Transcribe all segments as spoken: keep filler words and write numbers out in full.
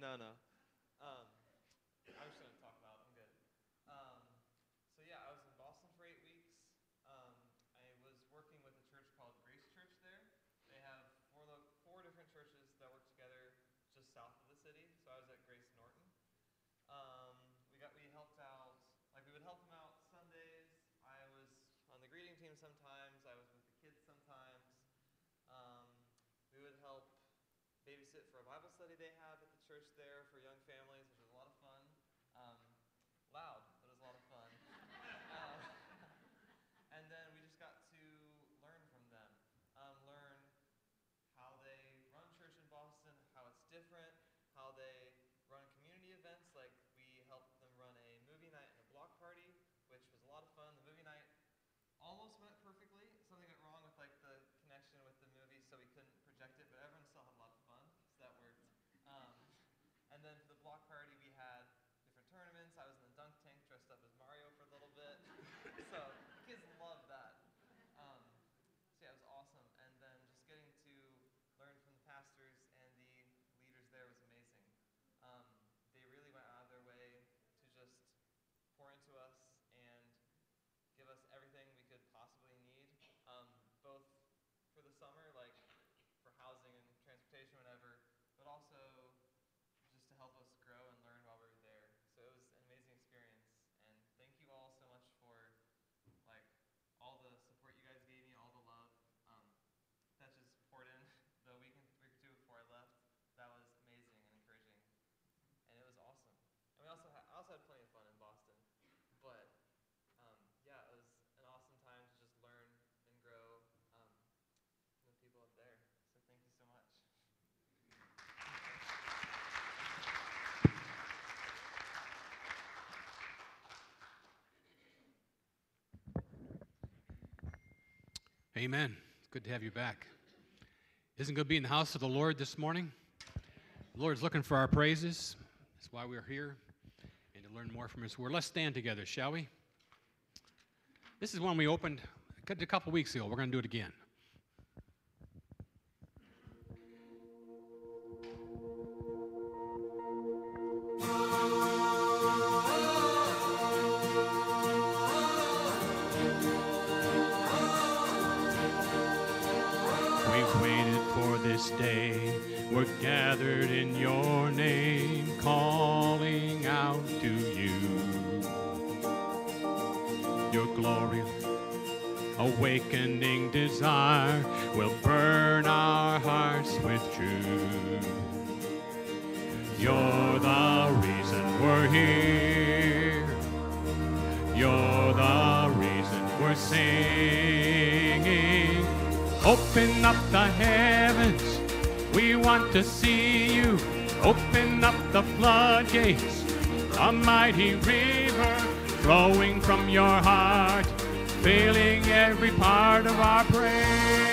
No, no. Um, I'm just gonna talk about. I'm good. Um, so yeah, I was in Boston for eight weeks. Um, I was working with a church called Grace Church there. They have four lo- four different churches that work together just south of the city. So I was at Grace Norton. Um, we got we helped out like we would help them out Sundays. I was on the greeting team sometimes. I was with the kids sometimes. Um, we would help babysit for a Bible study they have at the church there for young families, which was a lot of fun. Um, loud, but it was a lot of fun. uh, and then we just got to learn from them, um, learn how they run church in Boston, how it's different, how they run community events. Like we helped them run a movie night and a block party, which was a lot of fun. The movie night almost went perfectly. Something went wrong with like the connection with the movie, so we couldn't project it, but everyone still had a lot of fun, so that worked. Um, and then for the block party, we had different tournaments. I was in the dunk tank dressed up as Mario for a little bit, so kids loved that. Um, so yeah, it was awesome. And then just getting to learn from the pastors and the leaders there was amazing. Um, they really went out of their way to just pour into us and give us everything we could possibly need, um, both for the summer, like for housing and transportation, whatever, but also just to help us grow and learn while we were there. So it was an amazing experience, and thank you all so much for like all the support you guys gave me, all the love. Um, that just poured in the week, week or two before I left. That was amazing and encouraging, and it was awesome. And we also ha- I also had plenty of fun in Boston, but um, yeah, it was an awesome time to just learn and grow um, from the people up there. So thank you so much. Amen. It's good to have you back. Isn't it good to be in the house of the Lord this morning? The Lord's looking for our praises. That's why we're here, and to learn more from His Word. Let's stand together, shall we? This is one we opened a couple weeks ago. We're going to do it again. We've waited for this day. We're gathered in your name, calling out to you. Your glory, awakening desire, will burn our hearts with truth. You're the reason we're here. You're the reason we're singing. Open up the heavens, we want to see you. Open up the floodgates, a mighty river flowing from your heart, filling every part of our praise.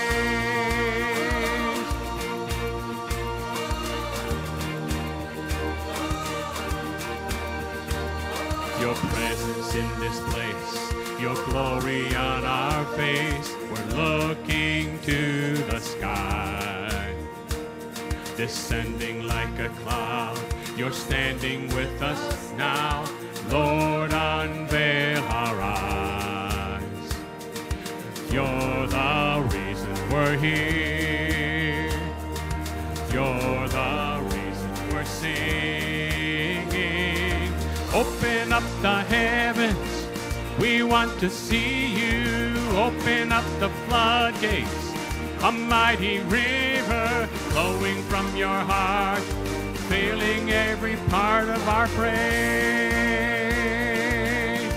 Your presence in this place, your glory on our face, we're looking to the sky. Descending like a cloud, you're standing with us now. Lord, unveil our eyes. You're the reason we're here. You're the reason we're singing. Open up the heavens, we want to see you. Open up the floodgates, a mighty river flowing from your heart, filling every part of our praise.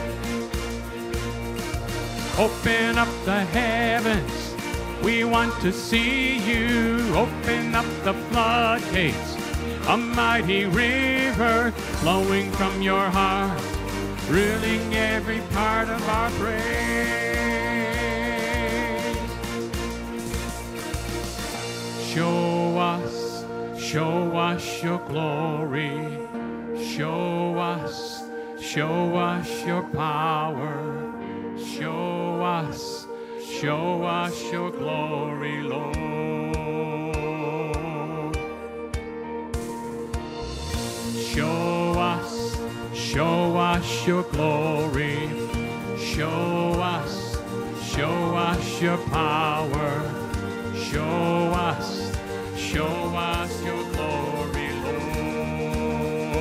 Open up the heavens, we want to see you. Open up the floodgates, a mighty river flowing from your heart, ruling every part of our praise. Show us, show us your glory. Show us, show us your power. Show us, show us your glory, Lord. Show us your glory. Show us, show us your power. Show us, show us your glory, Lord.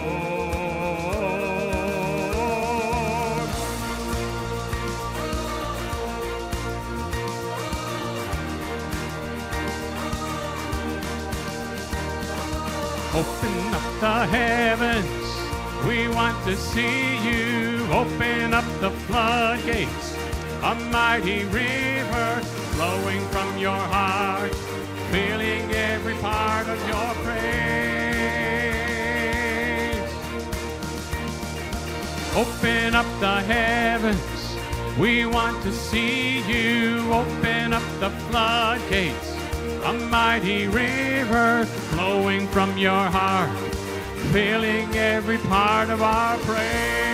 Open up the heavens, we want to see you. Open up the floodgates, a mighty river flowing from your heart, filling every part of your praise. Open up the heavens, we want to see you. Open up the floodgates, a mighty river flowing from your heart, filling every part of our praise.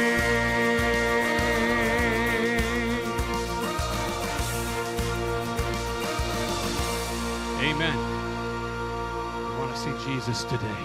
Amen. I want to see Jesus today.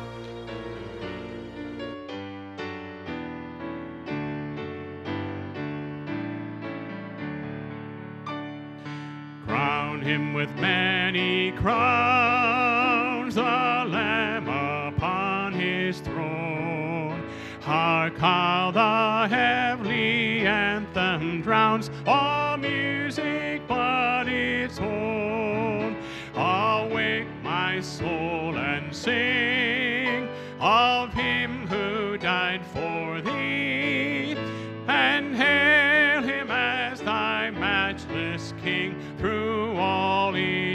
Crown him with many crowns, the Lamb upon his throne. Hark how the heavenly anthem drowns all music but its own. Awake my soul and sing of him who died for thee, and hail him as thy matchless King through all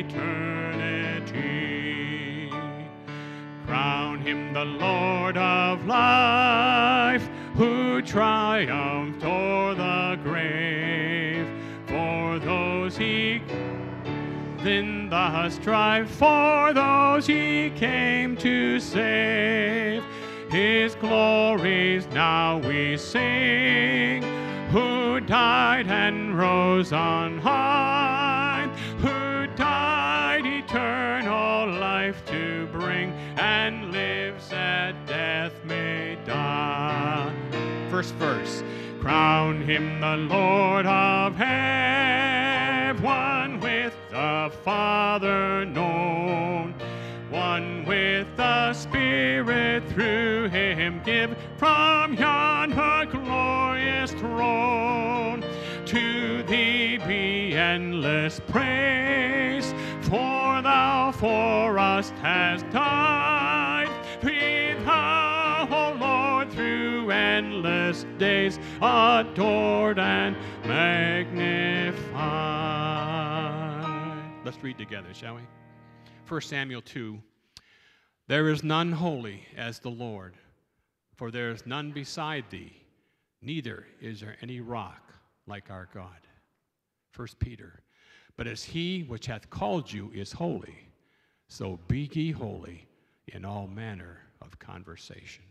eternity. Crown him the Lord of life, who triumphed o'er the grave. For those he in the strife, for those he came to save. His glories now we sing, who died and rose on high, who died eternal life to bring, and lives that death may die. First verse. Crown him the Lord of heaven, one with the Father known, one with the Spirit through him give, from yonder glorious throne. To thee be endless praise, for thou for us hast died. Be thou, O Lord, through endless days adored and magnified. Let's read together, shall we? First Samuel two. There is none holy as the Lord, for there is none beside thee, neither is there any rock like our God. First Peter. But as he which hath called you is holy, so be ye holy in all manner of conversation.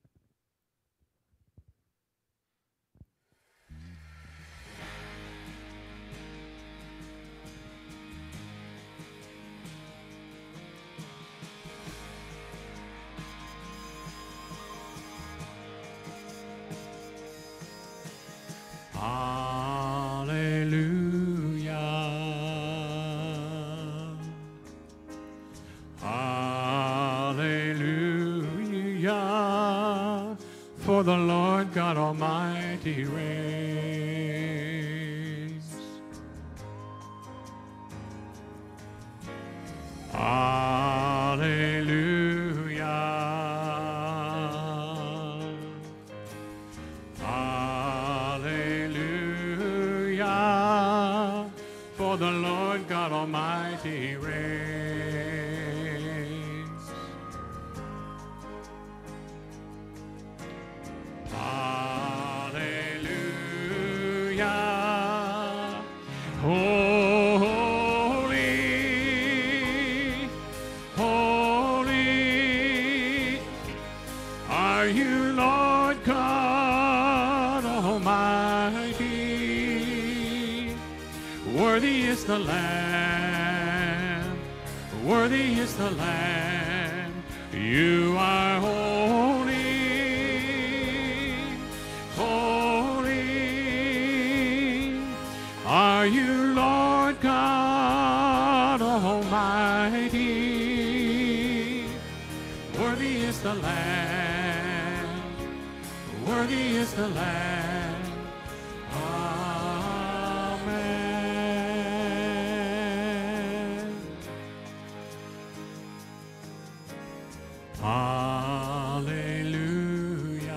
Hallelujah. Hallelujah. For the Lord God Almighty reigns. Hallelujah. Hallelujah. For the Lord God Almighty reigns. Hallelujah. Holy, holy are you, Lord God Almighty. Worthy is the Lamb, worthy is the Lamb. You are holy, Are you Lord God Almighty? Worthy is the Lamb, worthy is the Lamb. Amen. Hallelujah.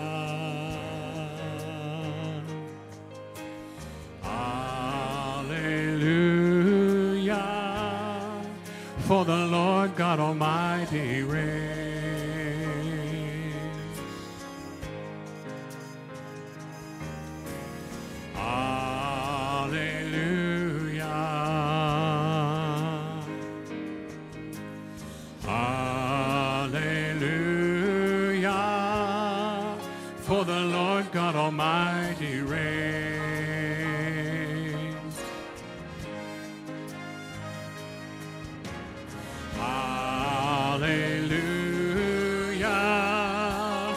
Hallelujah. For the Lord God Almighty reigns. Hallelujah. For the Lord God Almighty reigns. Hallelujah.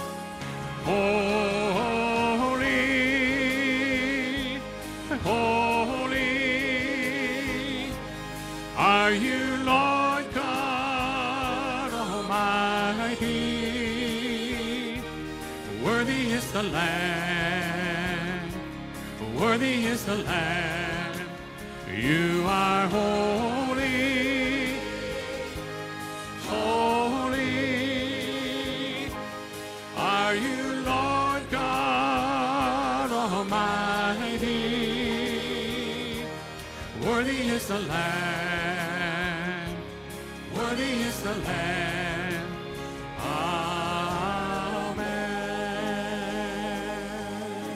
Holy, holy are you, Lord God Almighty. Worthy is the Lamb, worthy is the Lamb. You are holy, holy are you, Lord God Almighty. Worthy is the Lamb, worthy is the Lamb. Amen.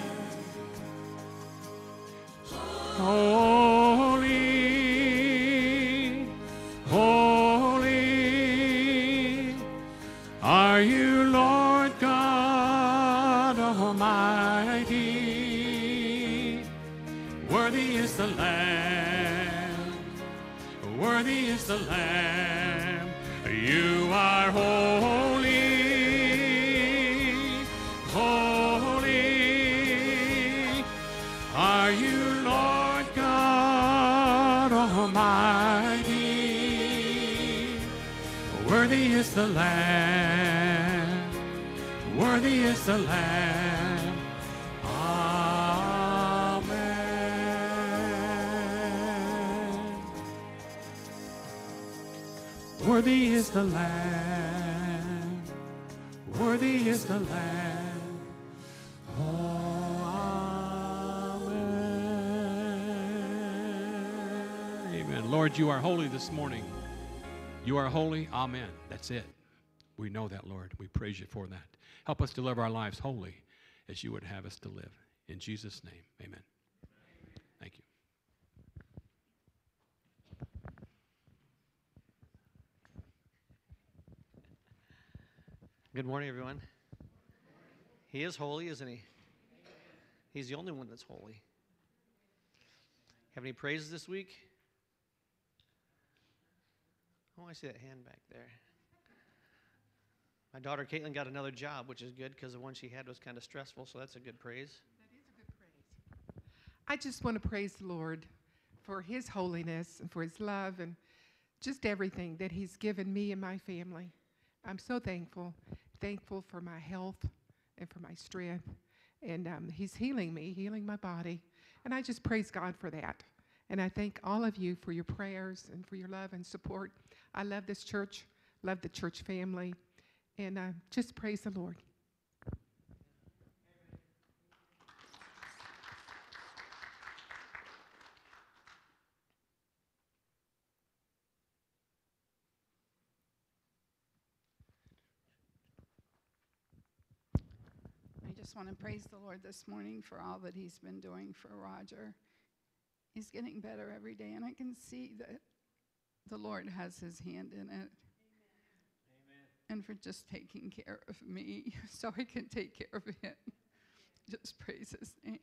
Holy, holy are you, Lord God Almighty. Worthy is the Lamb, worthy is the Lamb. You are holy, holy are you, Lord God Almighty. Worthy is the Lamb, worthy is the Lamb. Amen. Worthy is the Lamb, worthy is the Lamb. Oh, amen. Amen. Lord, you are holy this morning. You are holy. Amen. That's it. We know that, Lord. We praise you for that. Help us to live our lives holy as you would have us to live. In Jesus' name, amen. Thank you. Good morning, everyone. He is holy, isn't he? He's the only one that's holy. Have any praises this week? Oh, I see that hand back there. My daughter Caitlin got another job, which is good because the one she had was kind of stressful, so that's a good praise. That is a good praise. I just want to praise the Lord for his holiness and for his love and just everything that he's given me and my family. I'm so thankful, thankful for my health and for my strength. And um, he's healing me, healing my body. And I just praise God for that. And I thank all of you for your prayers and for your love and support. I love this church, love the church family, and uh, just praise the Lord. I just want to praise the Lord this morning for all that he's been doing for Roger. He's getting better every day, and I can see that the Lord has his hand in it. Amen. And for just taking care of me so I can take care of him. Just praise his name.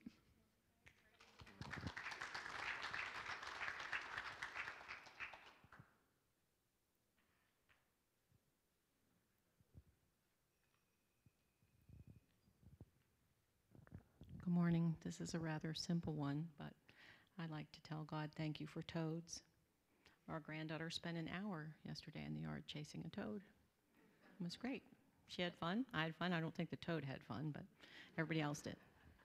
Good morning. This is a rather simple one, but I like to tell God thank you for toads. Our granddaughter spent an hour yesterday in the yard chasing a toad. It was great. She had fun. I had fun. I don't think the toad had fun, but everybody else did.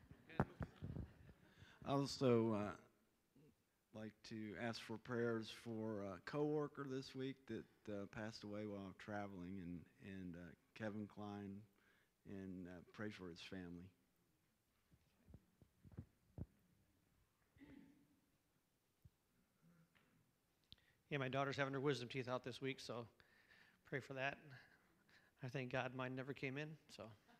I also uh, like to ask for prayers for a coworker this week that uh, passed away while traveling, and and uh, Kevin Klein, and uh, pray for his family. Yeah, my daughter's having her wisdom teeth out this week, so pray for that. I thank God mine never came in, so.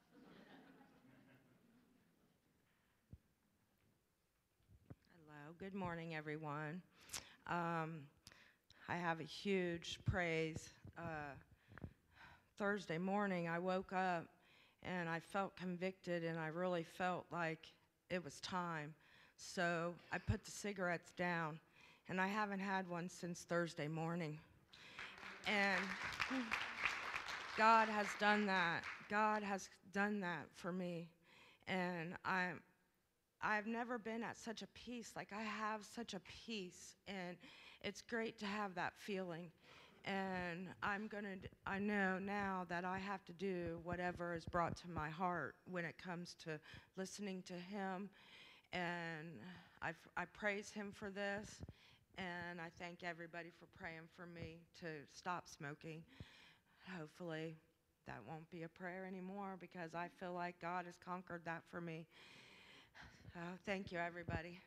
Hello, good morning, everyone. Um, I have a huge praise. Uh, Thursday morning, I woke up and I felt convicted, and I really felt like it was time. So I put the cigarettes down, and I haven't had one since Thursday morning. And God has done that. God has done that for me. And I'm, I've never been at such a peace. Like, I have such a peace, and it's great to have that feeling. And I'm gonna, I know now that I have to do whatever is brought to my heart when it comes to listening to Him. And I, I praise Him for this. And I thank everybody for praying for me to stop smoking. Hopefully that won't be a prayer anymore, because I feel like God has conquered that for me. Uh, thank you, everybody.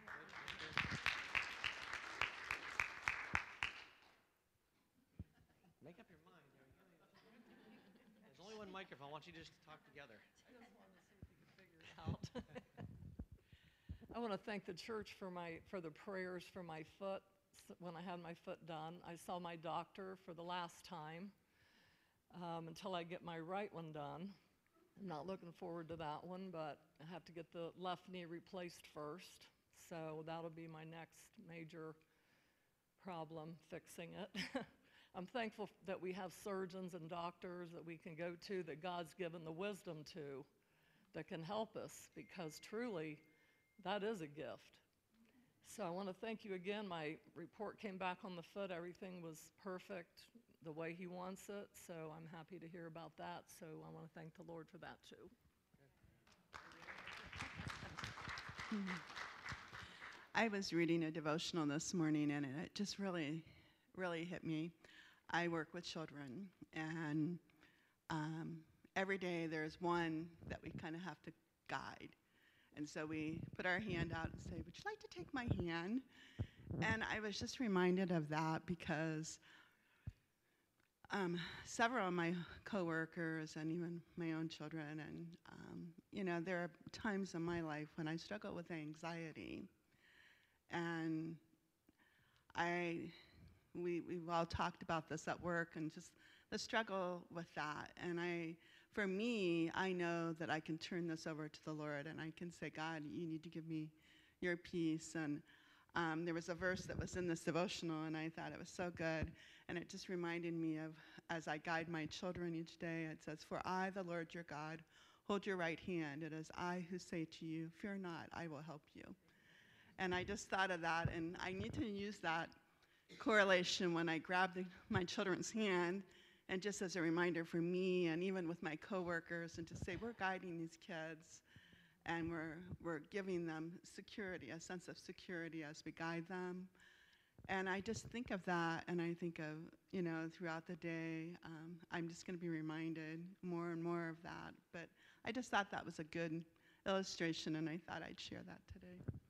Make up your mind. There's only one microphone. Why don't you just talk together? Out. I want to thank the church for my for the prayers for my foot when I had my foot done. I saw my doctor for the last time um, until I get my right one done. I'm not looking forward to that one, but I have to get the left knee replaced first. So that'll be my next major problem, fixing it. I'm thankful that we have surgeons and doctors that we can go to, that God's given the wisdom to, that can help us, because truly, that is a gift. So I want to thank you again. My report came back on the foot. Everything was perfect the way He wants it. So I'm happy to hear about that. So I want to thank the Lord for that too. I was reading a devotional this morning, and it just really, really hit me. I work with children, and um, every day there's one that we kind of have to guide. And so we put our hand out and say, would you like to take my hand? And I was just reminded of that because um, several of my coworkers and even my own children, and um, you know, there are times in my life when I struggle with anxiety. And I, we, we've all talked about this at work, and just the struggle with that. And I, for me, I know that I can turn this over to the Lord, and I can say, God, you need to give me your peace. And um, there was a verse that was in this devotional, and I thought it was so good. And it just reminded me of, as I guide my children each day, it says, for I, the Lord your God, hold your right hand. It is I who say to you, fear not, I will help you. And I just thought of that, and I need to use that correlation when I grab the, my children's hand, and just as a reminder for me, and even with my coworkers, and to say we're guiding these kids, and we're we're giving them security, a sense of security as we guide them. And I just think of that, and I think of, you know, throughout the day, um, I'm just going to be reminded more and more of that. But I just thought that was a good illustration, and I thought I'd share that today.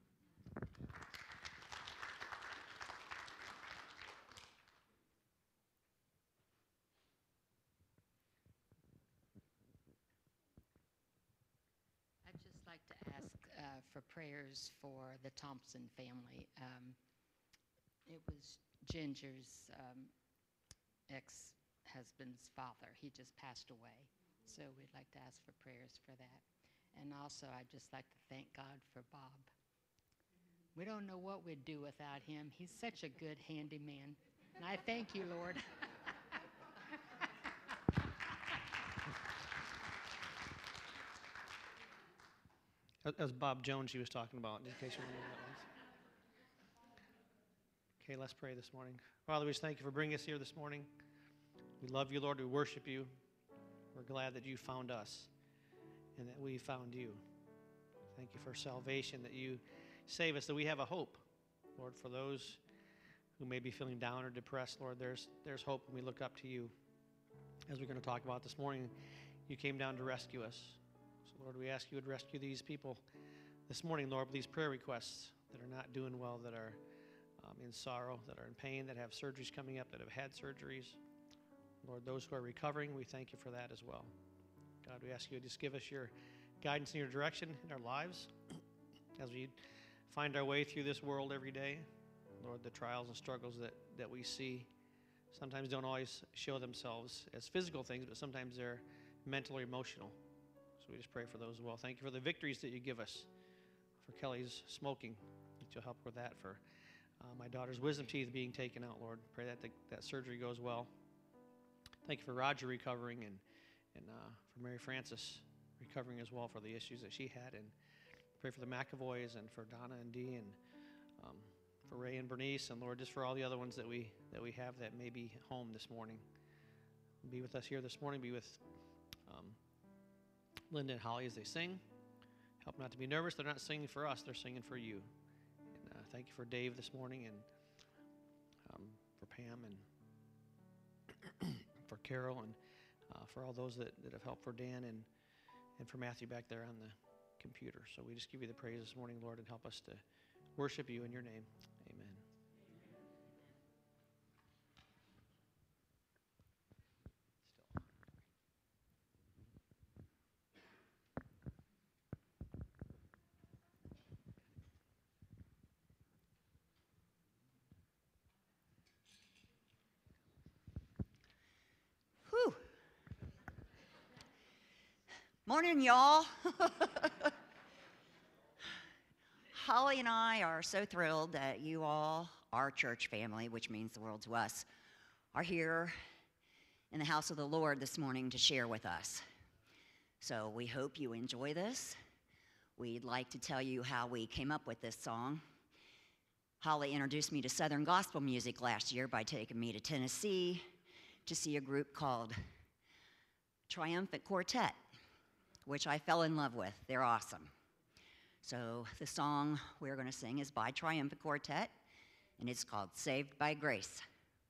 I'd just like to ask uh, for prayers for the Thompson family. Um, it was Ginger's um, ex-husband's father. He just passed away. So we'd like to ask for prayers for that. And also, I'd just like to thank God for Bob. We don't know what we'd do without him. He's such a good handyman. And I thank you, Lord. That was Bob Jones she was talking about, in case you remember that one. Okay, let's pray this morning. Father, we just thank you for bringing us here this morning. We love you, Lord. We worship you. We're glad that you found us and that we found you. Thank you for salvation, that you save us, that we have a hope. Lord, for those who may be feeling down or depressed, Lord, there's, there's hope when we look up to you. As we're going to talk about this morning, you came down to rescue us. So, Lord, we ask you would rescue these people this morning, Lord, with these prayer requests that are not doing well, that are um, in sorrow, that are in pain, that have surgeries coming up, that have had surgeries. Lord, those who are recovering, we thank you for that as well. God, we ask you to just give us your guidance and your direction in our lives as we find our way through this world every day. Lord, the trials and struggles that, that we see sometimes don't always show themselves as physical things, but sometimes they're mental or emotional. So we just pray for those as well. Thank you for the victories that you give us. For Kelly's smoking, that you'll help with that. For uh, my daughter's wisdom teeth being taken out, Lord. Pray that the, that surgery goes well. Thank you for Roger recovering, and, and uh, for Mary Frances recovering as well for the issues that she had. And pray for the McAvoys and for Donna and Dee and um, for Ray and Bernice, and Lord, just for all the other ones that we that we have that may be home this morning. Be with us here this morning. Be with um, Linda and Holly as they sing. Help not to be nervous. They're not singing for us. They're singing for you. And uh, thank you for Dave this morning, and um, for Pam, and for Carol, and uh, for all those that, that have helped, for Dan, and, and for Matthew back there on the computer. So we just give you the praise this morning, Lord, and help us to worship you in your name. Amen. Whew. Morning, y'all. Holly and I are so thrilled that you all, our church family, which means the world to us, are here in the house of the Lord this morning to share with us. So we hope you enjoy this. We'd like to tell you how we came up with this song. Holly introduced me to Southern gospel music last year by taking me to Tennessee to see a group called Triumphant Quartet, which I fell in love with. They're awesome. So the song we're going to sing is by Triumphant Quartet, and it's called Saved by Grace.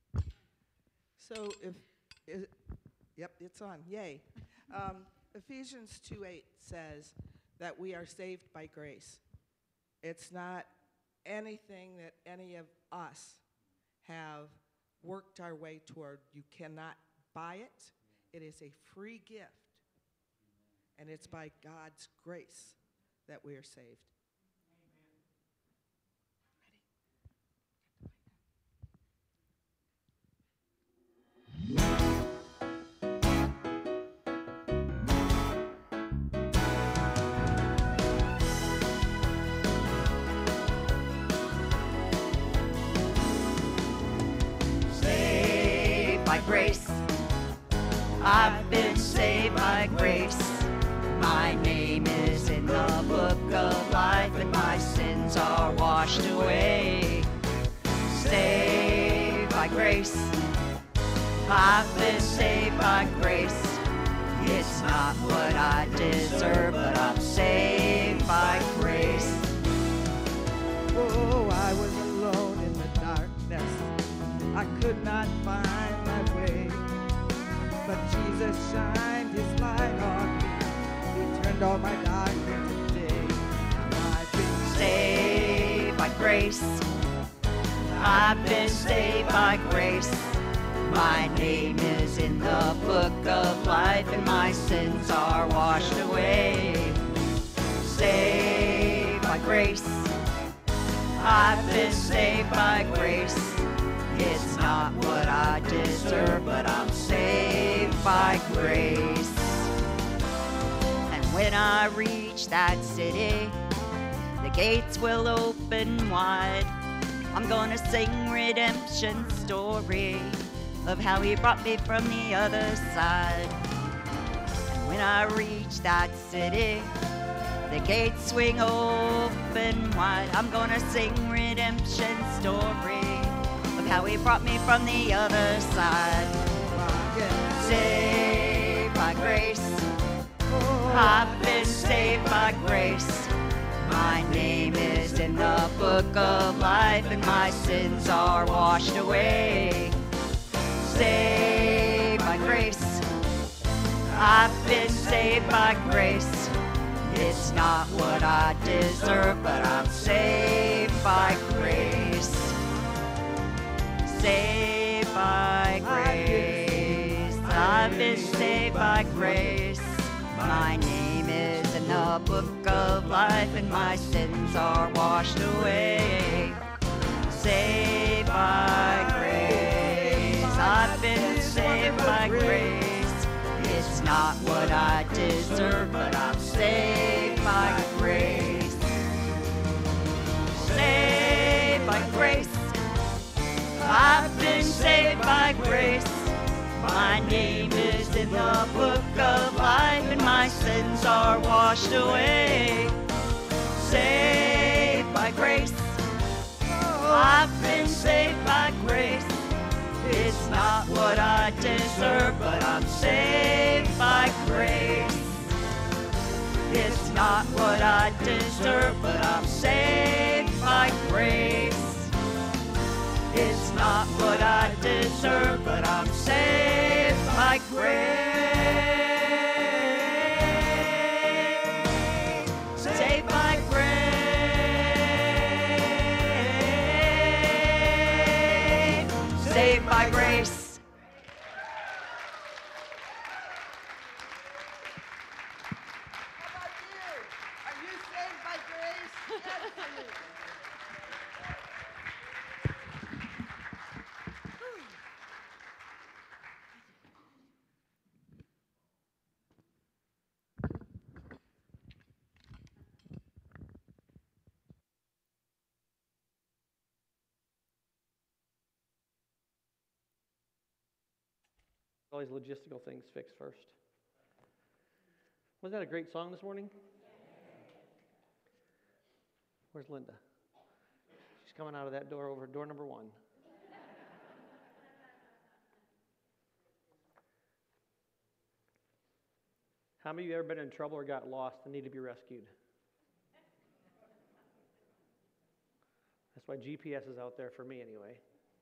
So if, is, yep, it's on, yay. Um, Ephesians two eight says that we are saved by grace. It's not anything that any of us have worked our way toward. You cannot buy it. It is a free gift, and it's by God's grace that we are saved. Saved by grace. I've been saved by grace. My name is in the book of life, and my sins are washed away. Saved by grace. I've been saved by grace. It's not what I deserve, but I'm saved by grace. Oh, I was alone in the darkness. I could not find my way. But Jesus shined his light on me. He turned all my darkness to day. Now I've been Saved by grace. I've been saved by grace. My name is in the book of life, and my sins are washed away. Saved by grace. I've been saved by grace. It's not what I deserve, but I'm saved by grace. And when I reach that city, the gates will open wide. I'm gonna sing redemption story of how he brought me from the other side. And when I reach that city, the gates swing open wide. I'm gonna sing redemption story how he brought me from the other side. Saved by grace, I've been saved by grace. My name is in the book of life, and my sins are washed away. Saved by grace, I've been saved by grace. It's not what I deserve, but I'm saved by grace. Saved by grace, I've been saved by grace. My name is in the book of life, and my sins are washed away. Saved by grace, I've been saved by grace. It's not what I deserve, but I'm saved by grace. Saved by grace, I've been saved by grace. My name is in the book of life, and my sins are washed away. Saved by grace, I've been saved by grace. It's not what I deserve, but I'm saved by grace. It's not what I deserve, but I'm saved by grace. It's not what I deserve, but I'm saved by grace. Saved by grace. Saved by grace. How about you? Are you saved by grace? Absolutely. All these logistical things fixed first. Wasn't that a great song this morning? Where's Linda? She's coming out of that door over door number one. How many of you ever been in trouble or got lost and need to be rescued? That's why G P S is out there for me anyway.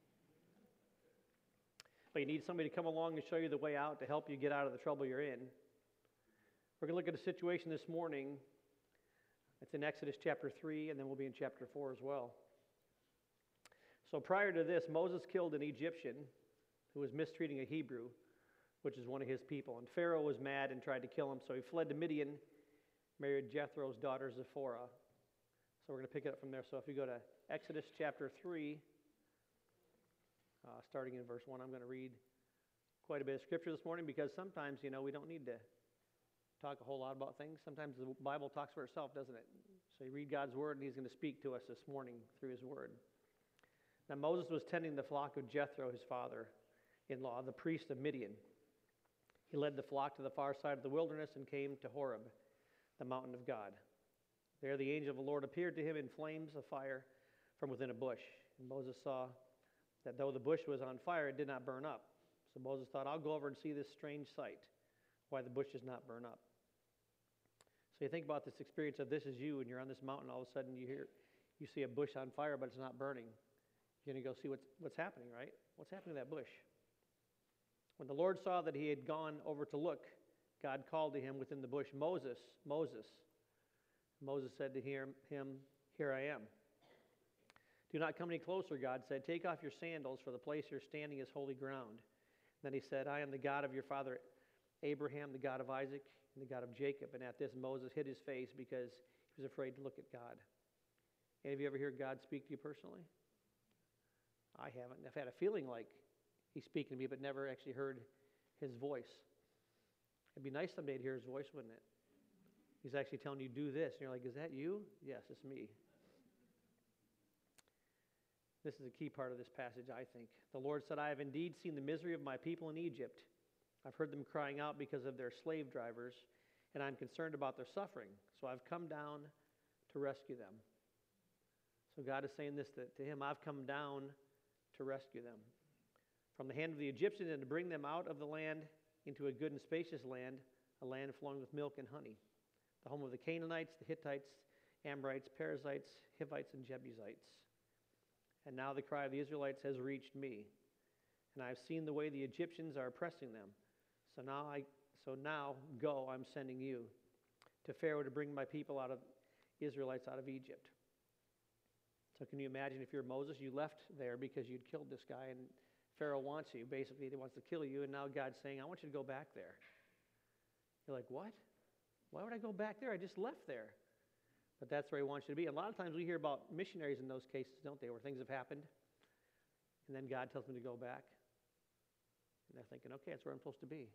But you need somebody to come along and show you the way out to help you get out of the trouble you're in. We're going to look at a situation this morning. It's in Exodus chapter three, and then we'll be in chapter four as well. So prior to this, Moses killed an Egyptian who was mistreating a Hebrew, which is one of his people. And Pharaoh was mad and tried to kill him, so he fled to Midian, married Jethro's daughter Zipporah. So we're going to pick it up from there. So if you go to Exodus chapter three, Uh, starting in verse one, I'm going to read quite a bit of scripture this morning because sometimes, you know, we don't need to talk a whole lot about things. Sometimes the Bible talks for itself, doesn't it? So you read God's word, and he's going to speak to us this morning through his word. Now Moses was tending the flock of Jethro, his father-in-law, the priest of Midian. He led the flock to the far side of the wilderness and came to Horeb, the mountain of God. There the angel of the Lord appeared to him in flames of fire from within a bush. And Moses saw that though the bush was on fire, it did not burn up. So Moses thought, I'll go over and see this strange sight, why the bush does not burn up. So you think about this experience of this is you, and you're on this mountain, all of a sudden you hear, you see a bush on fire, but it's not burning. You're going to go see what's, what's happening, right? What's happening to that bush? When the Lord saw that he had gone over to look, God called to him within the bush, Moses, Moses. Moses said to him, Here I am. Do not come any closer, God said. Take off your sandals, for the place you're standing is holy ground. Then he said, I am the God of your father Abraham, the God of Isaac, and the God of Jacob. And at this, Moses hid his face because he was afraid to look at God. Any of you ever hear God speak to you personally? I haven't. I've had a feeling like he's speaking to me, but never actually heard his voice. It'd be nice someday to hear his voice, wouldn't it? He's actually telling you, do this. And you're like, is that you? Yes, it's me. This is a key part of this passage, I think. The Lord said, I have indeed seen the misery of my people in Egypt. I've heard them crying out because of their slave drivers, and I'm concerned about their suffering. So I've come down to rescue them. So God is saying this to, to him, I've come down to rescue them from the hand of the Egyptians and to bring them out of the land into a good and spacious land, a land flowing with milk and honey, the home of the Canaanites, the Hittites, Amorites, Perizzites, Hivites, and Jebusites. And now the cry of the Israelites has reached me, and I have seen the way the Egyptians are oppressing them. So now, I, so now go, I'm sending you to Pharaoh to bring my people out of Israelites out of Egypt. So can you imagine if you're Moses, you left there because you'd killed this guy, and Pharaoh wants you. Basically, he wants to kill you, and now God's saying, I want you to go back there. You're like, what? Why would I go back there? I just left there. But that's where he wants you to be. And a lot of times we hear about missionaries in those cases, don't they, where things have happened, and then God tells them to go back. And they're thinking, okay, that's where I'm supposed to be.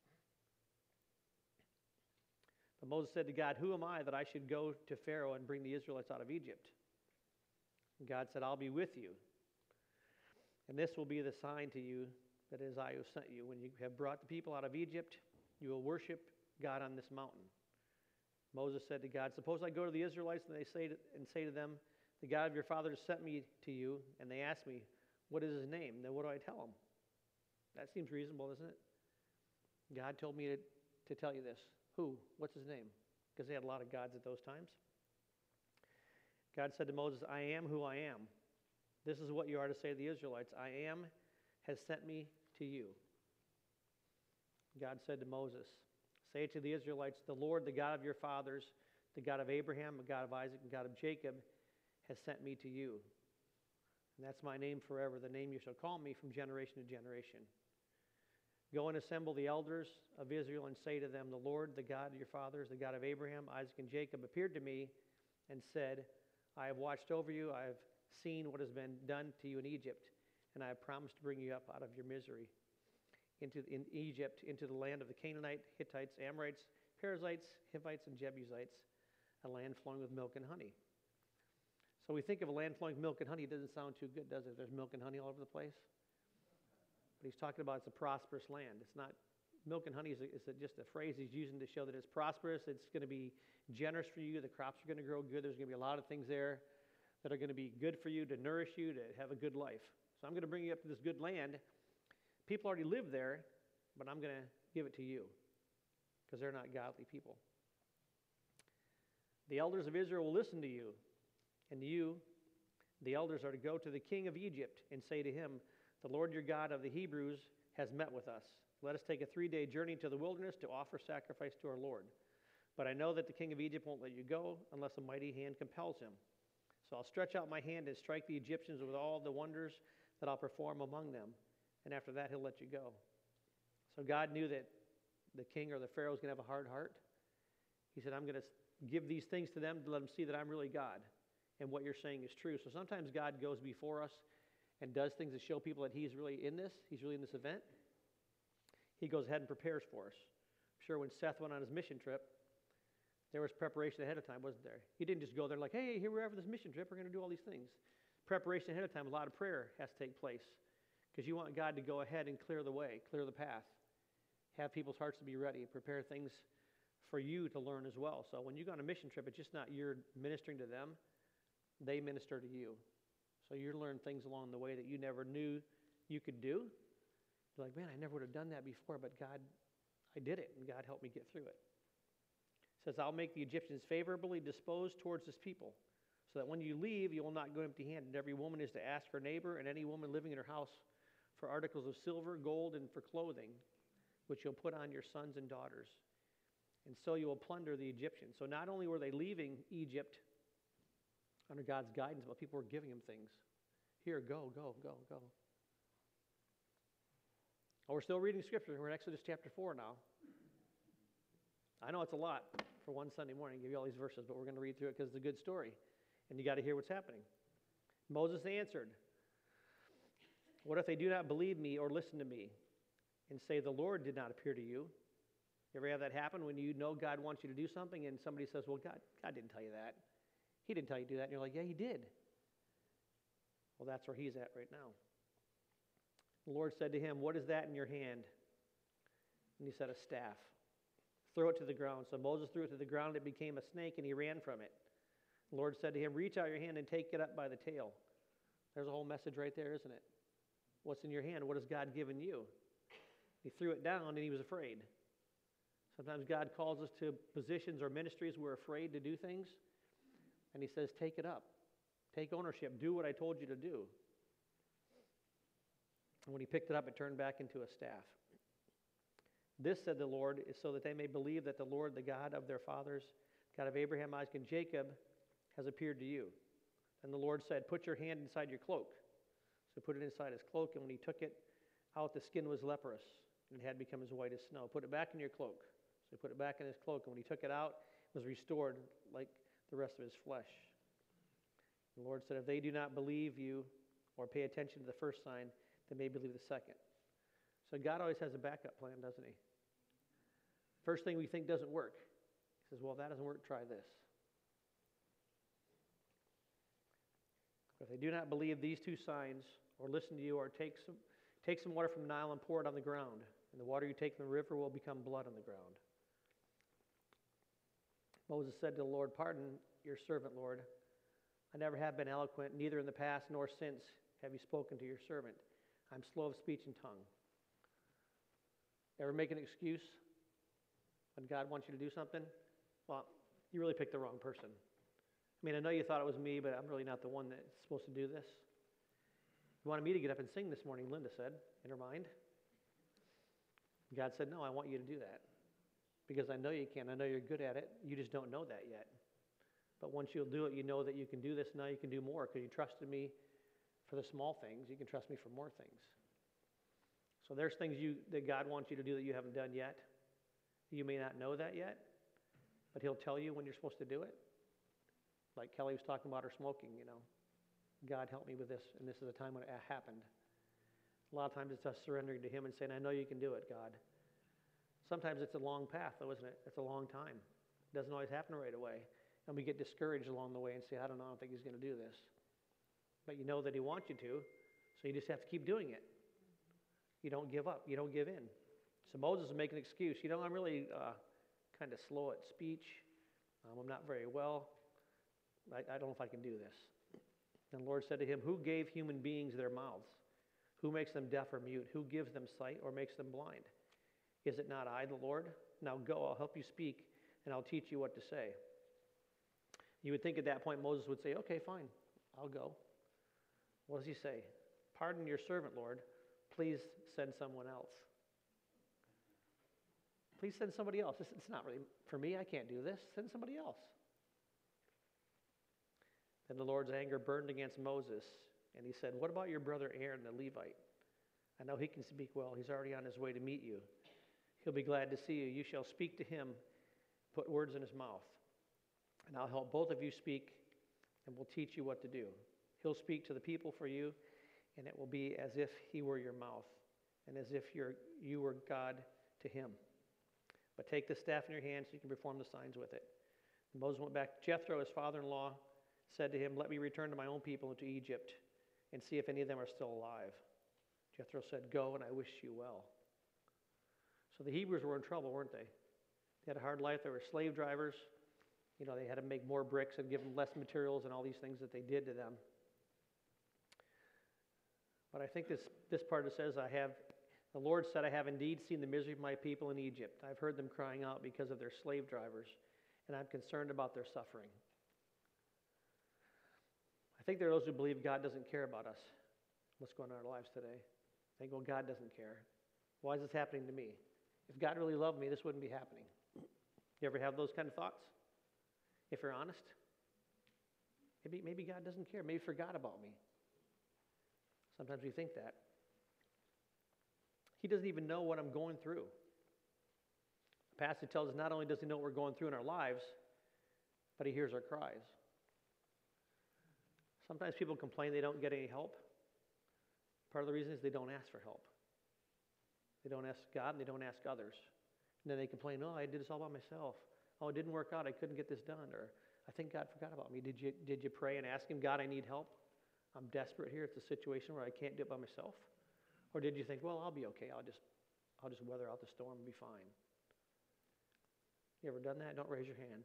But Moses said to God, who am I that I should go to Pharaoh and bring the Israelites out of Egypt? And God said, I'll be with you. And this will be the sign to you that it is I who sent you. When you have brought the people out of Egypt, you will worship God on this mountain. Moses said to God, suppose I go to the Israelites and they say to, and say to them, the God of your fathers sent me to you, and they ask me, what is his name? Then what do I tell them? That seems reasonable, doesn't it? God told me to, to tell you this. Who? What's his name? Because they had a lot of gods at those times. God said to Moses, I am who I am. This is what you are to say to the Israelites. I am has sent me to you. God said to Moses, say to the Israelites, the Lord, the God of your fathers, the God of Abraham, the God of Isaac, and God of Jacob, has sent me to you. And that's my name forever, the name you shall call me from generation to generation. Go and assemble the elders of Israel and say to them, the Lord, the God of your fathers, the God of Abraham, Isaac, and Jacob, appeared to me and said, I have watched over you, I have seen what has been done to you in Egypt, and I have promised to bring you up out of your misery into in Egypt, into the land of the Canaanite, Hittites, Amorites, Perizzites, Hivites, and Jebusites, a land flowing with milk and honey. So we think of a land flowing with milk and honey, it doesn't sound too good, does it? There's milk and honey all over the place. But he's talking about it's a prosperous land. It's not, milk and honey is, a, is a, just a phrase he's using to show that it's prosperous, it's going to be generous for you, the crops are going to grow good, there's going to be a lot of things there that are going to be good for you, to nourish you, to have a good life. So I'm going to bring you up to this good land. People already live there, but I'm going to give it to you because they're not godly people. The elders of Israel will listen to you, and you, the elders, are to go to the king of Egypt and say to him, the Lord your God of the Hebrews has met with us. Let us take a three-day journey to the wilderness to offer sacrifice to our Lord. But I know that the king of Egypt won't let you go unless a mighty hand compels him. So I'll stretch out my hand and strike the Egyptians with all the wonders that I'll perform among them. And after that, he'll let you go. So God knew that the king or the Pharaoh was going to have a hard heart. He said, I'm going to give these things to them to let them see that I'm really God. And what you're saying is true. So sometimes God goes before us and does things to show people that he's really in this. He's really in this event. He goes ahead and prepares for us. I'm sure when Seth went on his mission trip, there was preparation ahead of time, wasn't there? He didn't just go there like, hey, here we are for this mission trip. We're going to do all these things. Preparation ahead of time, a lot of prayer has to take place because you want God to go ahead and clear the way, clear the path, have people's hearts to be ready, prepare things for you to learn as well. So when you go on a mission trip, it's just not you're ministering to them. They minister to you. So you learn things along the way that you never knew you could do. You're like, man, I never would have done that before, but God, I did it, and God helped me get through it. It says, I'll make the Egyptians favorably disposed towards this people, so that when you leave, you will not go empty-handed. Every woman is to ask her neighbor and any woman living in her house for articles of silver, gold, and for clothing, which you'll put on your sons and daughters. And so you will plunder the Egyptians. So not only were they leaving Egypt under God's guidance, but people were giving them things. Here, go, go, go, go. Oh, we're still reading Scripture. We're in Exodus chapter four now. I know it's a lot for one Sunday morning to give you all these verses, but we're going to read through it because it's a good story. And you got to hear what's happening. Moses answered, what if they do not believe me or listen to me and say, the Lord did not appear to you? You ever have that happen when you know God wants you to do something and somebody says, well, God, God didn't tell you that. He didn't tell you to do that. And you're like, yeah, he did. Well, that's where he's at right now. The Lord said to him, what is that in your hand? And he said, a staff. Throw it to the ground. So Moses threw it to the ground. It became a snake, and he ran from it. The Lord said to him, reach out your hand and take it up by the tail. There's a whole message right there, isn't it? What's in your hand? What has God given you? He threw it down and he was afraid. Sometimes God calls us to positions or ministries we're afraid to do things, and he says, take it up. Take ownership. Do what I told you to do. And when he picked it up, it turned back into a staff. This, said the Lord, is so that they may believe that the Lord, the God of their fathers, God of Abraham, Isaac, and Jacob, has appeared to you. And the Lord said, put your hand inside your cloak. So put it inside his cloak, and when he took it out, the skin was leprous, and it had become as white as snow. Put it back in your cloak. So he put it back in his cloak, and when he took it out, it was restored like the rest of his flesh. The Lord said, if they do not believe you or pay attention to the first sign, they may believe the second. So God always has a backup plan, doesn't he? First thing we think doesn't work. He says, well, if that doesn't work, try this. If they do not believe these two signs, or listen to you, or take some, take some water from the Nile and pour it on the ground, and the water you take from the river will become blood on the ground. Moses said to the Lord, pardon your servant, Lord. I never have been eloquent, neither in the past nor since have you spoken to your servant. I'm slow of speech and tongue. Ever make an excuse when God wants you to do something? Well, you really picked the wrong person. I mean, I know you thought it was me, but I'm really not the one that's supposed to do this. You wanted me to get up and sing this morning, Linda said, in her mind. God said, no, I want you to do that. Because I know you can. I know you're good at it. You just don't know that yet. But once you'll do it, you know that you can do this. Now you can do more because you trusted me for the small things. You can trust me for more things. So there's things you that God wants you to do that you haven't done yet. You may not know that yet, but he'll tell you when you're supposed to do it. Like Kelly was talking about her smoking, you know. God help me with this, and this is a time when it happened. A lot of times it's us surrendering to him and saying, I know you can do it, God. Sometimes it's a long path, though, isn't it? It's a long time. It doesn't always happen right away. And we get discouraged along the way and say, I don't know, I don't think he's going to do this. But you know that he wants you to, so you just have to keep doing it. You don't give up. You don't give in. So Moses will make an excuse. You know, I'm really uh, kind of slow at speech. Um, I'm not very well. I, I don't know if I can do this. And the Lord said to him, who gave human beings their mouths? Who makes them deaf or mute? Who gives them sight or makes them blind? Is it not I, the Lord? Now go, I'll help you speak, and I'll teach you what to say. You would think at that point Moses would say, okay, fine, I'll go. What does he say? Pardon your servant, Lord. Please send someone else. Please send somebody else. It's not really for me. I can't do this. Send somebody else. Then the Lord's anger burned against Moses, and he said, what about your brother Aaron the Levite? I know he can speak well. He's already on his way to meet you. He'll be glad to see you. You shall speak to him, put words in his mouth. And I'll help both of you speak, and we'll teach you what to do. He'll speak to the people for you, and it will be as if he were your mouth, and as if you're, you were God to him. But take the staff in your hand so you can perform the signs with it. And Moses went back. Jethro, his father-in-law, said to him, let me return to my own people and to Egypt, and see if any of them are still alive. Jethro said, go, and I wish you well. So the Hebrews were in trouble, weren't they? They had a hard life. They were slave drivers. You know, they had to make more bricks and give them less materials and all these things that they did to them. But I think this, this part it says, I have, the Lord said, I have indeed seen the misery of my people in Egypt. I've heard them crying out because of their slave drivers, and I'm concerned about their suffering. I think there are those who believe God doesn't care about us, what's going on in our lives today. They think, well, God doesn't care. Why is this happening to me? If God really loved me, this wouldn't be happening. You ever have those kind of thoughts? If you're honest, maybe, maybe God doesn't care. Maybe he forgot about me. Sometimes we think that. He doesn't even know what I'm going through. The passage tells us not only does he know what we're going through in our lives, but he hears our cries. Sometimes people complain they don't get any help. Part of the reason is they don't ask for help. They don't ask God and they don't ask others. And then they complain, oh, I did this all by myself. Oh, it didn't work out. I couldn't get this done. Or I think God forgot about me. Did you, did you pray and ask him, God, I need help? I'm desperate here. It's a situation where I can't do it by myself. Or did you think, well, I'll be okay. I'll just, I'll just weather out the storm and be fine. You ever done that? Don't raise your hand.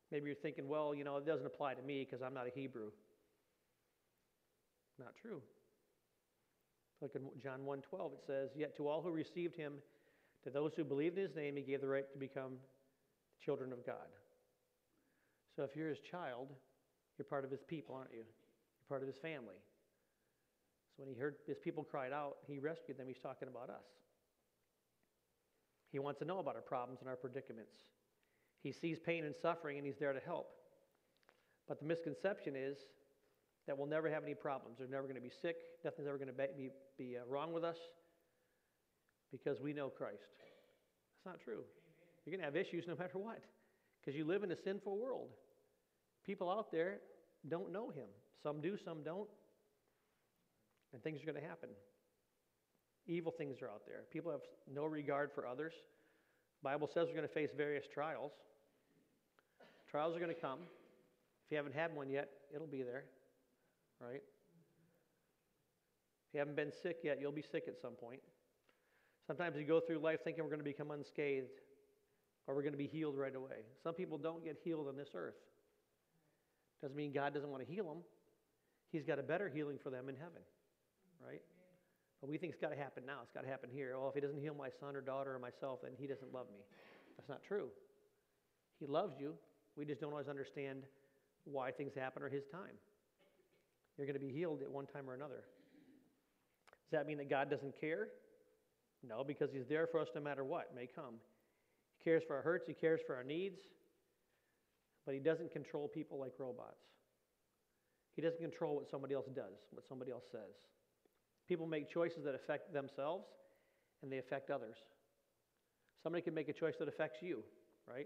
Maybe you're thinking, well, you know, it doesn't apply to me because I'm not a Hebrew. Not true. Look at John one twelve. It says, "Yet to all who received him, to those who believed in his name, he gave the right to become children of God." So if you're his child, you're part of his people, aren't you? You're part of his family. So when he heard his people cried out, he rescued them. He's talking about us. He wants to know about our problems and our predicaments. He sees pain and suffering, and he's there to help. But the misconception is that we'll never have any problems. We're never going to be sick. Nothing's ever going to be, be uh, wrong with us because we know Christ. That's not true. You're going to have issues no matter what because you live in a sinful world. People out there don't know him. Some do, some don't. And things are going to happen. Evil things are out there. People have no regard for others. The Bible says we're going to face various trials. Trials are going to come. If you haven't had one yet, it'll be there, right? If you haven't been sick yet, you'll be sick at some point. Sometimes you go through life thinking we're going to become unscathed or we're going to be healed right away. Some people don't get healed on this earth. Doesn't mean God doesn't want to heal them. He's got a better healing for them in heaven, right? But we think it's got to happen now. It's got to happen here. Oh, if he doesn't heal my son or daughter or myself, then he doesn't love me. That's not true. He loves you. We just don't always understand why things happen or his time. You're going to be healed at one time or another. Does that mean that God doesn't care? No, because he's there for us no matter what may come. He cares for our hurts. He cares for our needs. But he doesn't control people like robots. He doesn't control what somebody else does, what somebody else says. People make choices that affect themselves, and they affect others. Somebody can make a choice that affects you, right?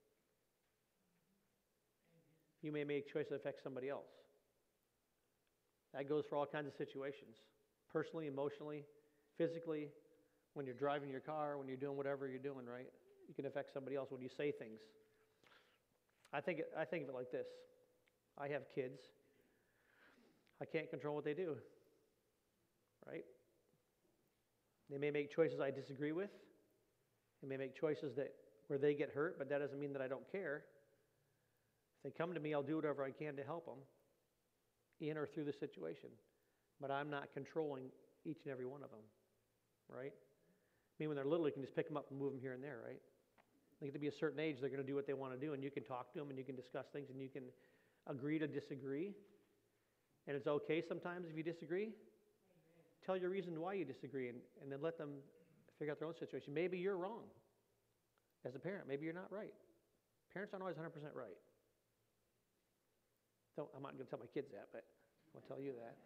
You may make a choice that affects somebody else. That goes for all kinds of situations, personally, emotionally, physically, when you're driving your car, when you're doing whatever you're doing, right? You can affect somebody else when you say things. I think, I think of it like this. I have kids. I can't control what they do, right? They may make choices I disagree with. They may make choices that where they get hurt, but that doesn't mean that I don't care. If they come to me, I'll do whatever I can to help them in or through the situation. But I'm not controlling each and every one of them, right? I mean, when they're little, you can just pick them up and move them here and there, right? They get to be a certain age, they're going to do what they want to do, and you can talk to them, and you can discuss things, and you can agree to disagree. And it's okay sometimes if you disagree. Tell your reason why you disagree, and, and then let them figure out their own situation. Maybe you're wrong as a parent. Maybe you're not right. Parents aren't always one hundred percent right. Don't, I'm not going to tell my kids that, but I'll tell you that.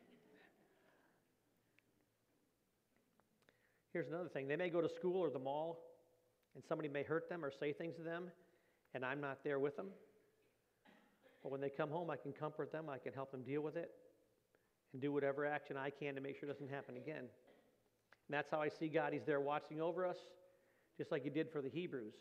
Here's another thing. They may go to school or the mall, and somebody may hurt them or say things to them, and I'm not there with them. But when they come home, I can comfort them. I can help them deal with it and do whatever action I can to make sure it doesn't happen again. And that's how I see God. He's there watching over us, just like he did for the Hebrews.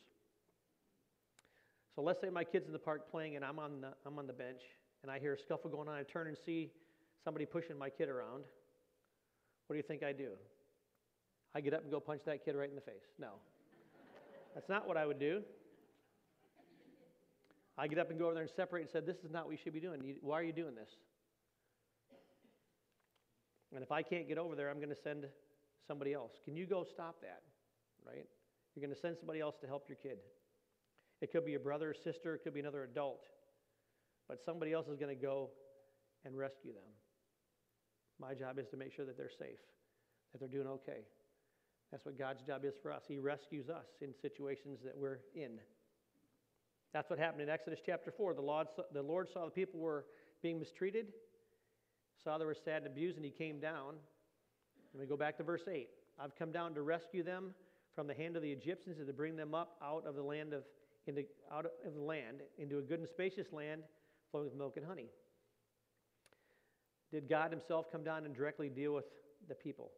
So let's say my kid's in the park playing, and I'm on the, I'm on the bench, and I hear a scuffle going on. I turn and see somebody pushing my kid around. What do you think I do? I get up and go punch that kid right in the face. No. That's not what I would do. I get up and go over there and separate and said, this is not what you should be doing. You, why are you doing this? And if I can't get over there, I'm going to send somebody else. Can you go stop that? Right? You're going to send somebody else to help your kid. It could be a brother or sister. It could be another adult. But somebody else is going to go and rescue them. My job is to make sure that they're safe, that they're doing okay. That's what God's job is for us. He rescues us in situations that we're in. That's what happened in Exodus chapter four. The Lord, saw, the Lord saw the people were being mistreated, saw they were sad and abused, and he came down. And we go back to verse eight. I've come down to rescue them from the hand of the Egyptians and to bring them up out of the land of into out of the land into a good and spacious land flowing with milk and honey. Did God himself come down and directly deal with the people?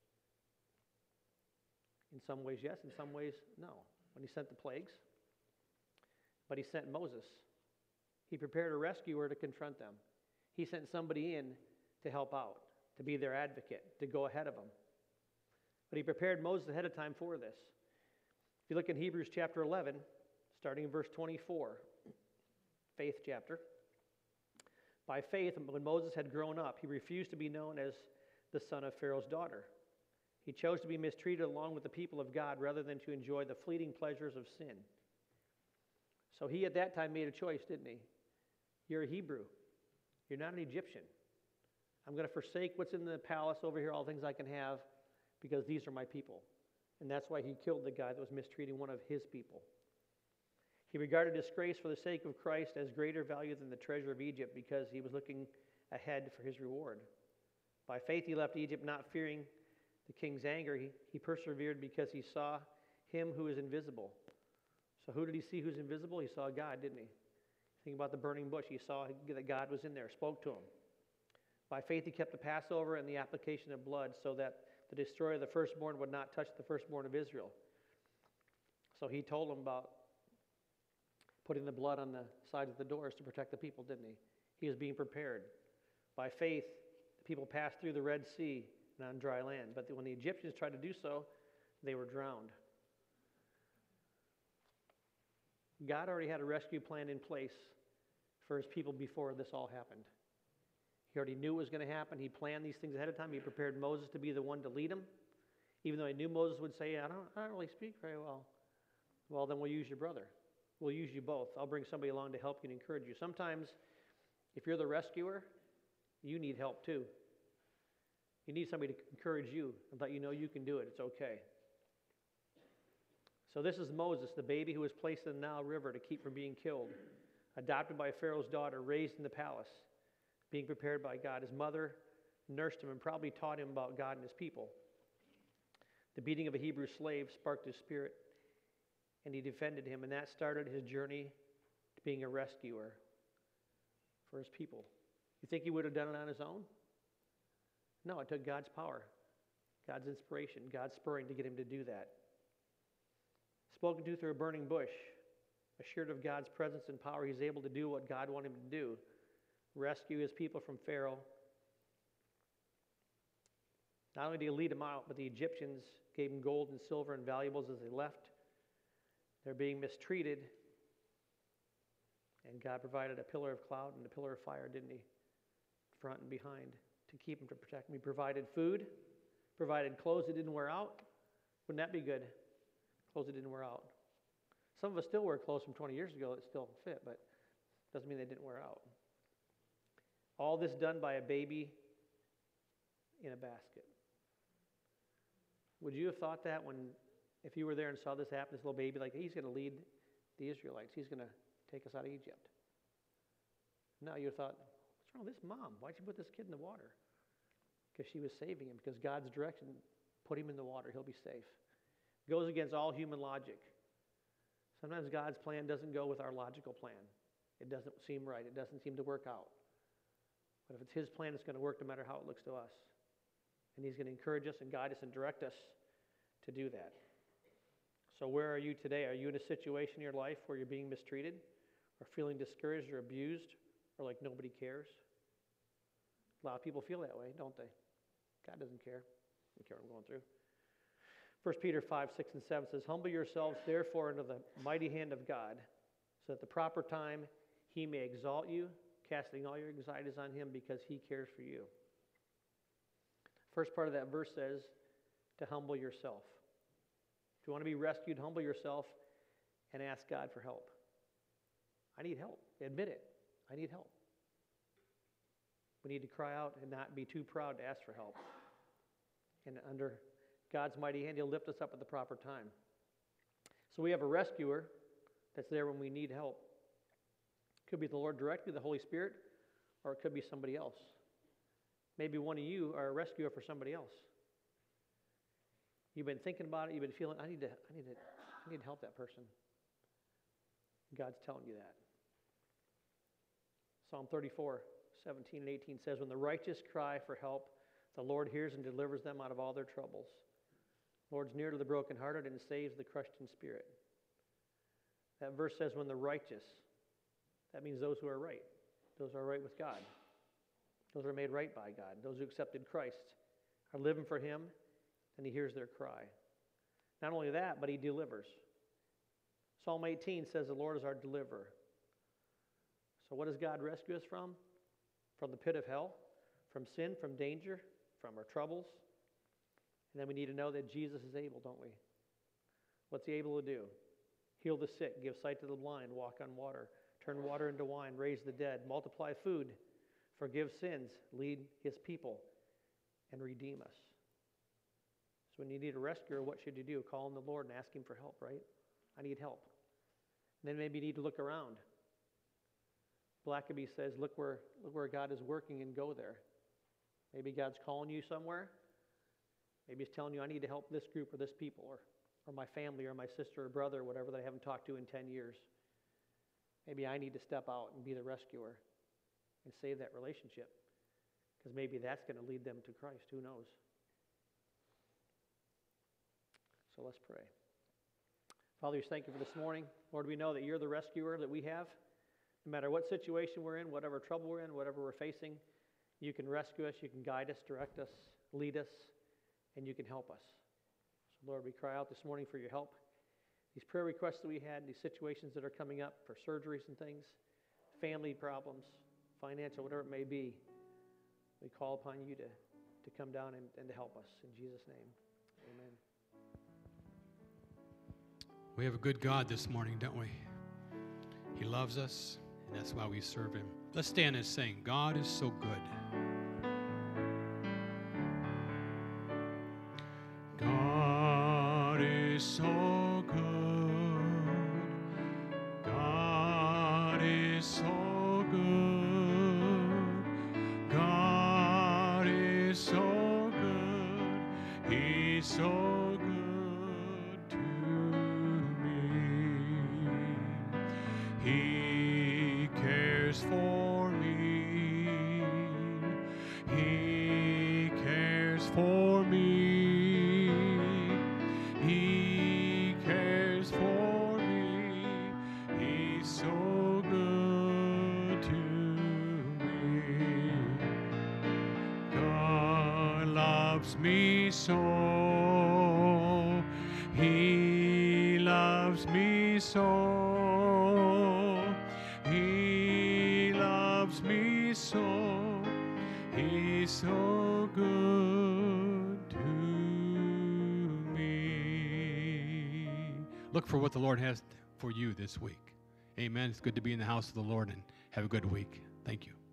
In some ways, yes. In some ways, no. When he sent the plagues. But he sent Moses. He prepared a rescuer to confront them. He sent somebody in to help out, to be their advocate, to go ahead of them. But he prepared Moses ahead of time for this. If you look in Hebrews chapter eleven, starting in verse twenty-four, faith chapter. By faith, when Moses had grown up, he refused to be known as the son of Pharaoh's daughter. He chose to be mistreated along with the people of God rather than to enjoy the fleeting pleasures of sin. So he at that time made a choice, didn't he? You're a Hebrew. You're not an Egyptian. I'm going to forsake what's in the palace over here, all the things I can have, because these are my people. And that's why he killed the guy that was mistreating one of his people. He regarded disgrace for the sake of Christ as greater value than the treasure of Egypt because he was looking ahead for his reward. By faith he left Egypt not fearing the king's anger. He, he persevered because he saw him who is invisible. So who did he see who's invisible? He saw God, didn't he? Think about the burning bush. He saw that God was in there, spoke to him. By faith he kept the Passover and the application of blood so that the destroyer of the firstborn would not touch the firstborn of Israel. So he told them about putting the blood on the sides of the doors to protect the people, didn't he? He was being prepared. By faith, the people passed through the Red Sea and on dry land. But when the Egyptians tried to do so, they were drowned. God already had a rescue plan in place for his people before this all happened. He already knew it was going to happen. He planned these things ahead of time. He prepared Moses to be the one to lead him. Even though he knew Moses would say, I don't, I don't really speak very well. Well, then we'll use your brother. We'll use you both. I'll bring somebody along to help you and encourage you. Sometimes, if you're the rescuer, you need help too. You need somebody to encourage you and let you know you can do it. It's okay. So this is Moses, the baby who was placed in the Nile River to keep from being killed, adopted by Pharaoh's daughter, raised in the palace, being prepared by God. His mother nursed him and probably taught him about God and his people. The beating of a Hebrew slave sparked his spirit, and he defended him, and that started his journey to being a rescuer for his people. You think he would have done it on his own? No, it took God's power, God's inspiration, God's spurring to get him to do that. Spoken to through a burning bush, assured of God's presence and power, he's able to do what God wanted him to do, rescue his people from Pharaoh. Not only did he lead them out, but the Egyptians gave him gold and silver and valuables as they left. They're being mistreated, and God provided a pillar of cloud and a pillar of fire, didn't he? Front and behind, to keep them, to protect them. He provided food, provided clothes that didn't wear out. Wouldn't that be good? Clothes that didn't wear out. Some of us still wear clothes from twenty years ago that still fit, but doesn't mean they didn't wear out. All this done by a baby in a basket. Would you have thought that when, if you were there and saw this happen, this little baby, like, he's going to lead the Israelites. He's going to take us out of Egypt. No, you thought, what's wrong with this mom? Why'd you put this kid in the water? Because she was saving him, because God's direction, put him in the water, he'll be safe. Goes against all human logic. Sometimes God's plan doesn't go with our logical plan. It doesn't seem right. It doesn't seem to work out. But if it's his plan, it's going to work no matter how it looks to us. And he's going to encourage us and guide us and direct us to do that. So where are you today? Are you in a situation in your life where you're being mistreated or feeling discouraged or abused or like nobody cares? A lot of people feel that way, don't they? God doesn't care. I don't care what I'm going through. First Peter five, six, and seven says, humble yourselves therefore under the mighty hand of God, so at the proper time he may exalt you, casting all your anxieties on him because he cares for you. First part of that verse says to humble yourself. If you want to be rescued, humble yourself and ask God for help. I need help. Admit it. I need help. We need to cry out and not be too proud to ask for help. And under God's mighty hand, he'll lift us up at the proper time. So we have a rescuer that's there when we need help. It could be the Lord directly, the Holy Spirit, or it could be somebody else. Maybe one of you are a rescuer for somebody else. You've been thinking about it, you've been feeling, I need to, I need to, I need to help that person. God's telling you that. Psalm thirty-four, seventeen and eighteen says, when the righteous cry for help, the Lord hears and delivers them out of all their troubles. The Lord's near to the brokenhearted and saves the crushed in spirit. That verse says, when the righteous, that means those who are right. Those who are right with God. Those who are made right by God. Those who accepted Christ are living for him, and he hears their cry. Not only that, but he delivers. Psalm eighteen says the Lord is our deliverer. So what does God rescue us from? From the pit of hell, from sin, from danger, from our troubles. And then we need to know that Jesus is able, don't we? What's he able to do? Heal the sick, give sight to the blind, walk on water, turn water into wine, raise the dead, multiply food, forgive sins, lead his people, and redeem us. So when you need a rescuer, what should you do? Call on the Lord and ask him for help, right? I need help. And then maybe you need to look around. Blackaby says, look where, look where God is working and go there. Maybe God's calling you somewhere. Maybe he's telling you, I need to help this group or this people or, or my family or my sister or brother or whatever that I haven't talked to in ten years. Maybe I need to step out and be the rescuer and save that relationship because maybe that's going to lead them to Christ. Who knows? So let's pray. Father, we thank you for this morning. Lord, we know that you're the rescuer that we have. No matter what situation we're in, whatever trouble we're in, whatever we're facing, you can rescue us, you can guide us, direct us, lead us, and you can help us. So Lord, we cry out this morning for your help. These prayer requests that we had, these situations that are coming up for surgeries and things, family problems, financial, whatever it may be, we call upon you to, to come down and, and to help us. In Jesus' name, amen. We have a good God this morning, don't we? He loves us, and that's why we serve him. Let's stand and sing, God is so good. God is so good. God is so good. God is so good. He's so good to me. He cares for me. He cares for me. He cares for me. He's so good to me. God loves me so. He loves me so. He loves me so. He's so good to me. Look for what the Lord has for you this week. Amen. It's good to be in the house of the Lord, and have a good week. Thank you.